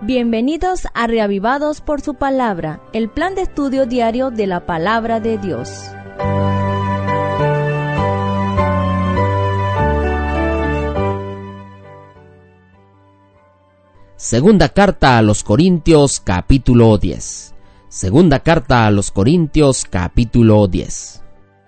Bienvenidos a Reavivados por su Palabra, el plan de estudio diario de la Palabra de Dios. Segunda carta a los Corintios, capítulo 10. Segunda carta a los Corintios, capítulo 10.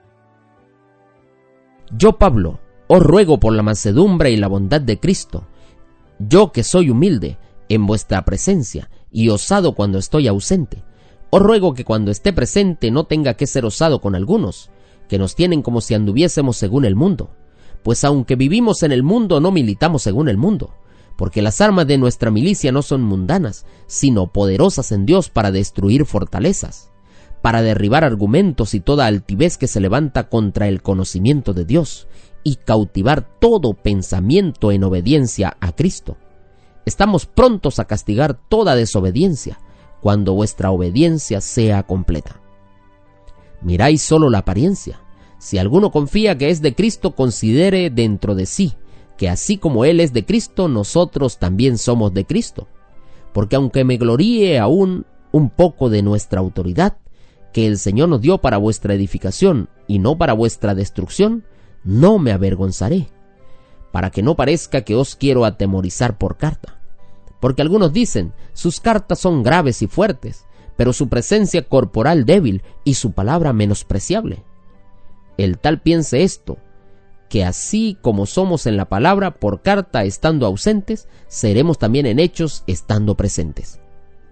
Yo, Pablo, os ruego por la mansedumbre y la bondad de Cristo, yo que soy humilde en vuestra presencia y osado cuando estoy ausente, os ruego que cuando esté presente no tenga que ser osado con algunos, que nos tienen como si anduviésemos según el mundo, pues aunque vivimos en el mundo no militamos según el mundo, porque las armas de nuestra milicia no son mundanas, sino poderosas en Dios para destruir fortalezas, para derribar argumentos y toda altivez que se levanta contra el conocimiento de Dios, y cautivar todo pensamiento en obediencia a Cristo. Estamos prontos a castigar toda desobediencia, cuando vuestra obediencia sea completa. Miráis solo la apariencia. Si alguno confía que es de Cristo, considere dentro de sí, que así como Él es de Cristo, nosotros también somos de Cristo. Porque aunque me gloríe aún un poco de nuestra autoridad, que el Señor nos dio para vuestra edificación y no para vuestra destrucción, no me avergonzaré, para que no parezca que os quiero atemorizar por carta. Porque algunos dicen, sus cartas son graves y fuertes, pero su presencia corporal débil y su palabra menospreciable. El tal piense esto, que así como somos en la palabra por carta estando ausentes, seremos también en hechos estando presentes.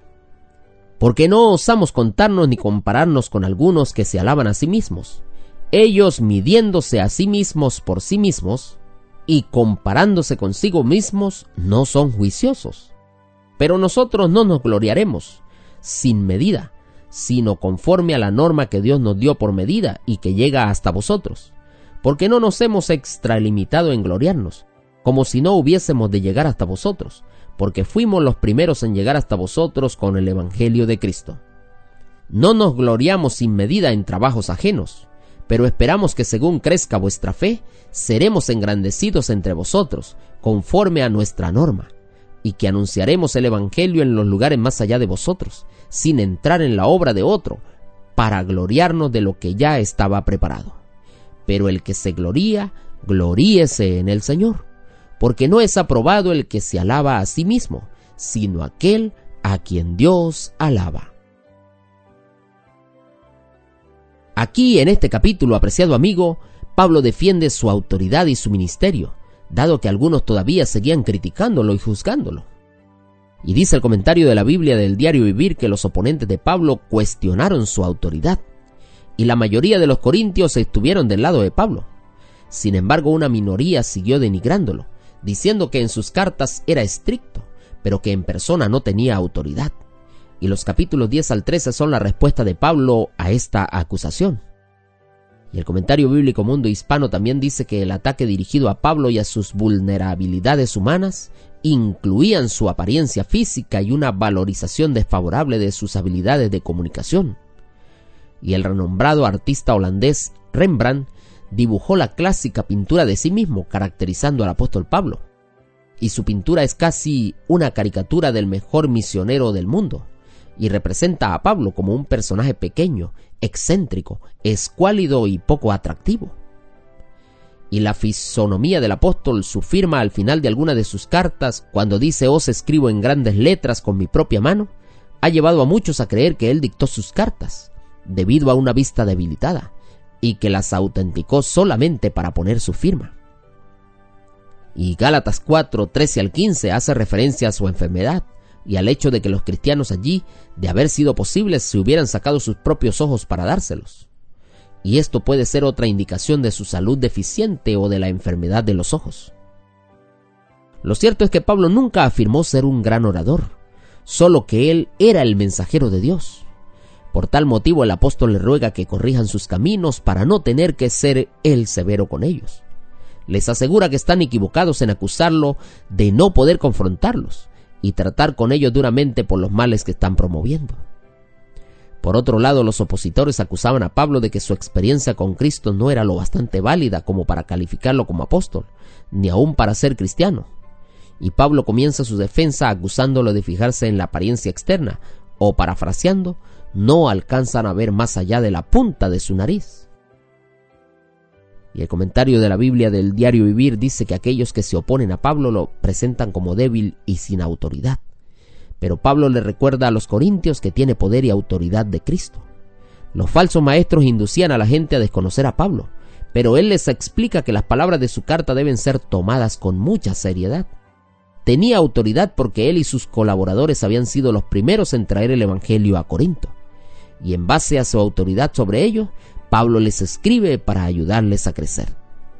Porque no osamos contarnos ni compararnos con algunos que se alaban a sí mismos, ellos midiéndose a sí mismos por sí mismos y comparándose consigo mismos no son juiciosos. Pero nosotros no nos gloriaremos sin medida, sino conforme a la norma que Dios nos dio por medida y que llega hasta vosotros, porque no nos hemos extralimitado en gloriarnos, como si no hubiésemos de llegar hasta vosotros, porque fuimos los primeros en llegar hasta vosotros con el Evangelio de Cristo. No nos gloriamos sin medida en trabajos ajenos, pero esperamos que según crezca vuestra fe, seremos engrandecidos entre vosotros, conforme a nuestra norma, y que anunciaremos el Evangelio en los lugares más allá de vosotros, sin entrar en la obra de otro, para gloriarnos de lo que ya estaba preparado. Pero el que se gloría, gloríese en el Señor, porque no es aprobado el que se alaba a sí mismo, sino aquel a quien Dios alaba. Aquí, en este capítulo, apreciado amigo, Pablo defiende su autoridad y su ministerio, dado que algunos todavía seguían criticándolo y juzgándolo. Y dice el comentario de la Biblia del Diario Vivir que los oponentes de Pablo cuestionaron su autoridad, y la mayoría de los corintios estuvieron del lado de Pablo. Sin embargo, una minoría siguió denigrándolo, diciendo que en sus cartas era estricto, pero que en persona no tenía autoridad. Y los capítulos 10 al 13 son la respuesta de Pablo a esta acusación. Y el comentario bíblico Mundo Hispano también dice que el ataque dirigido a Pablo y a sus vulnerabilidades humanas incluían su apariencia física y una valorización desfavorable de sus habilidades de comunicación. Y el renombrado artista holandés Rembrandt dibujó la clásica pintura de sí mismo, caracterizando al apóstol Pablo. Y su pintura es casi una caricatura del mejor misionero del mundo, y representa a Pablo como un personaje pequeño, excéntrico, escuálido y poco atractivo. Y la fisonomía del apóstol, su firma al final de alguna de sus cartas, cuando dice «Os escribo en grandes letras con mi propia mano», ha llevado a muchos a creer que él dictó sus cartas, debido a una vista debilitada, y que las autenticó solamente para poner su firma. Y Gálatas 4, 13 al 15 hace referencia a su enfermedad, y al hecho de que los cristianos allí, de haber sido posible, se hubieran sacado sus propios ojos para dárselos. Y esto puede ser otra indicación de su salud deficiente o de la enfermedad de los ojos. Lo cierto es que Pablo nunca afirmó ser un gran orador, solo que él era el mensajero de Dios. Por tal motivo el apóstol le ruega que corrijan sus caminos para no tener que ser él severo con ellos. Les asegura que están equivocados en acusarlo de no poder confrontarlos y tratar con ellos duramente por los males que están promoviendo. Por otro lado, los opositores acusaban a Pablo de que su experiencia con Cristo no era lo bastante válida como para calificarlo como apóstol, ni aún para ser cristiano. y Pablo comienza su defensa acusándolo de fijarse en la apariencia externa, o parafraseando, no alcanzan a ver más allá de la punta de su nariz. Y el comentario de la Biblia del Diario Vivir dice que aquellos que se oponen a Pablo lo presentan como débil y sin autoridad. Pero Pablo le recuerda a los corintios que tiene poder y autoridad de Cristo. Los falsos maestros inducían a la gente a desconocer a Pablo, pero él les explica que las palabras de su carta deben ser tomadas con mucha seriedad. Tenía autoridad porque él y sus colaboradores habían sido los primeros en traer el Evangelio a Corinto, y en base a su autoridad sobre ellos, Pablo les escribe para ayudarles a crecer.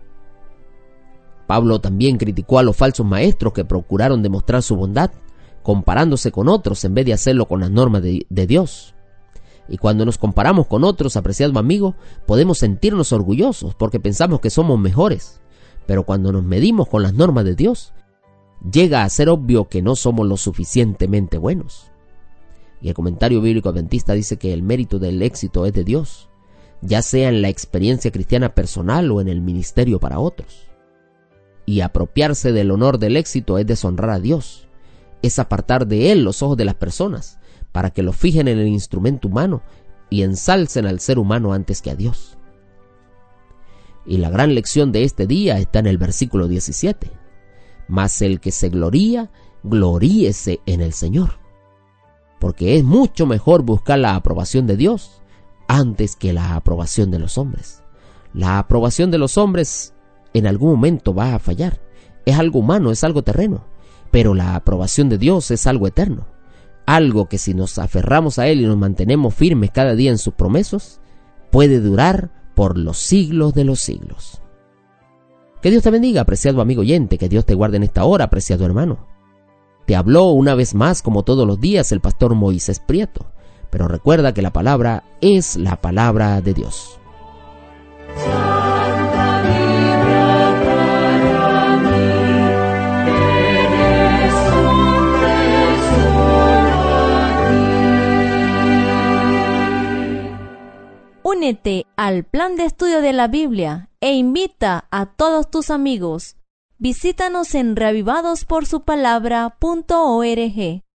Pablo también criticó a los falsos maestros que procuraron demostrar su bondad, comparándose con otros en vez de hacerlo con las normas de Dios. Y cuando nos comparamos con otros, apreciado amigo, podemos sentirnos orgullosos porque pensamos que somos mejores. Pero cuando nos medimos con las normas de Dios, llega a ser obvio que no somos lo suficientemente buenos. Y el comentario bíblico adventista dice que el mérito del éxito es de Dios, ya sea en la experiencia cristiana personal o en el ministerio para otros. Y apropiarse del honor del éxito es deshonrar a Dios, es apartar de Él los ojos de las personas, para que lo fijen en el instrumento humano y ensalcen al ser humano antes que a Dios. Y la gran lección de este día está en el versículo 17. Mas el que se gloría, gloríese en el Señor. Porque es mucho mejor buscar la aprobación de Dios antes que la aprobación de los hombres. La aprobación de los hombres en algún momento va a fallar. Es algo humano, es algo terreno. Pero la aprobación de Dios es algo eterno. Algo que si nos aferramos a Él y nos mantenemos firmes cada día en sus promesas, puede durar por los siglos de los siglos. Que Dios te bendiga, apreciado amigo oyente, que Dios te guarde en esta hora, apreciado hermano. Te habló una vez más, como todos los días, el pastor Moisés Prieto, pero recuerda que la palabra es la palabra de Dios. Únete al plan de estudio de la Biblia e invita a todos tus amigos. Visítanos en reavivadosporsupalabra.org.